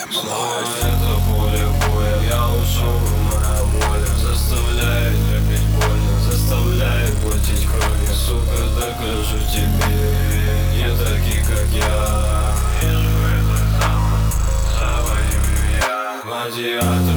Снова это поле боя, я ушел, моя воля заставляет терпеть больно, заставляет платить кровью. Сука, докажу тебе, не такие, как я. Вижу это там, завоюю я. Гладиатор.